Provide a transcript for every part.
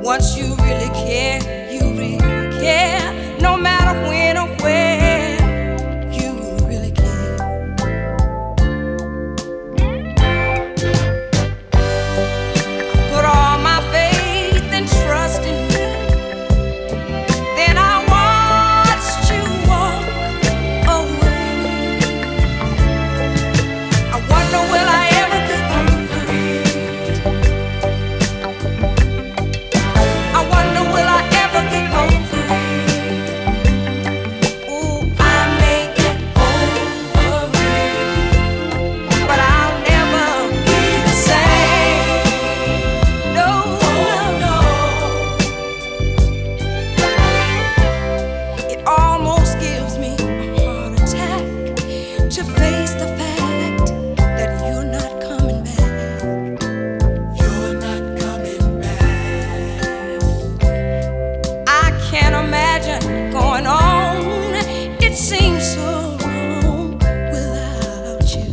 Once you really care, you really care. No matter when or where, you really care. Put all my faith and trust in you. Then I watched you walk away. I wonder, will I ever get over it? I wonder, will I ever get over it? Ooh, I may get over it, but I'll never be the same. No, no. It almost gives me a heart attack to face the fact that you're not coming back. You're not coming back. I can't imagine going on. It seems so long without you.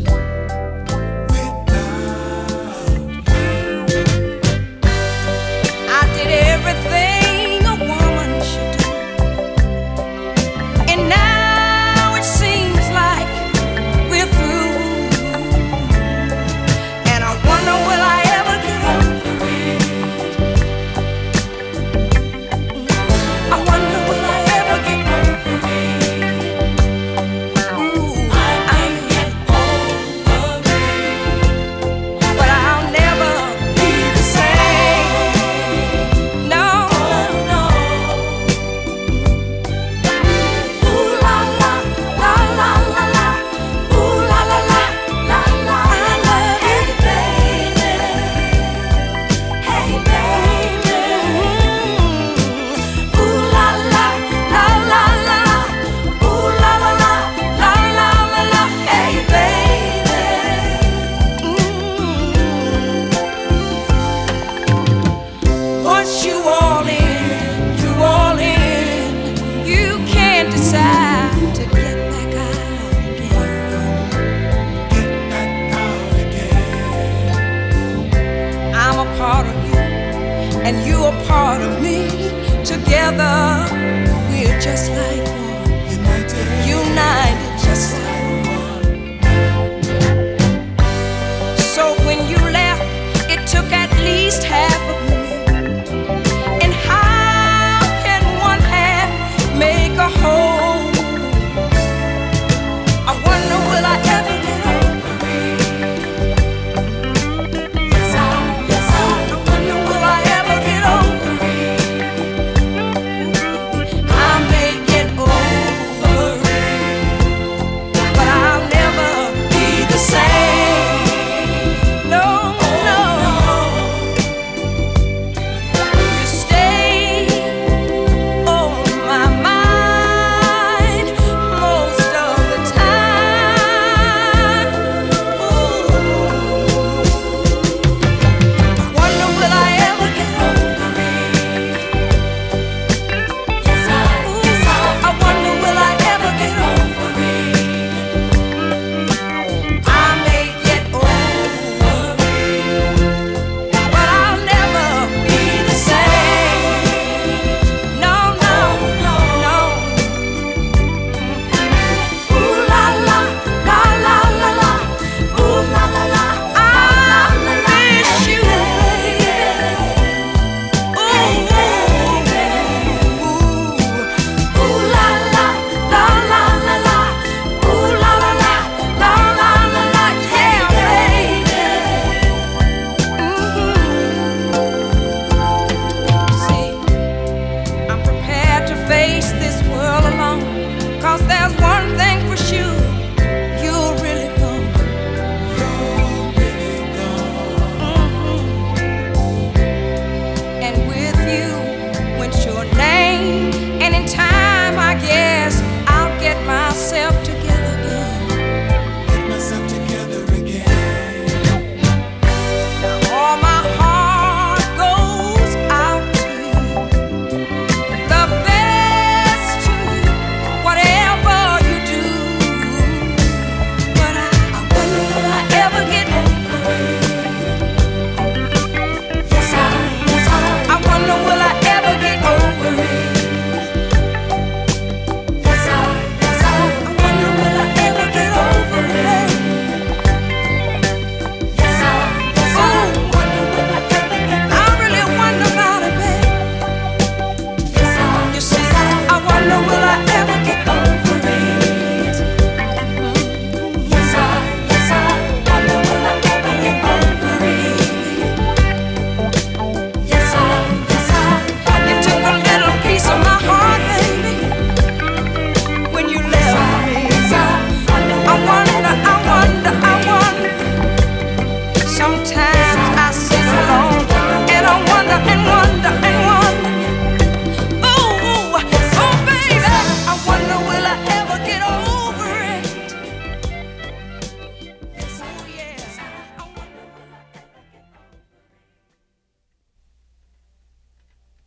I did everything a woman should do, and now it seems like we're through. And I wonder, will I ever get over it? I wonder, will I ever get over it? Ooh, I may get over it, but I'll never be the same. No, no. Ooh la la, la la la la. Ooh la la la, la la. I love you, baby. Hey, baby. Ooh la la, la la la. Ooh la la la, la la la la. Hey, baby. Once you all in, you all in. You can't decide to get back out again. I'm a part of you, and you a part of me. Together, we're just like one. United just like one. So when you left, it took at least half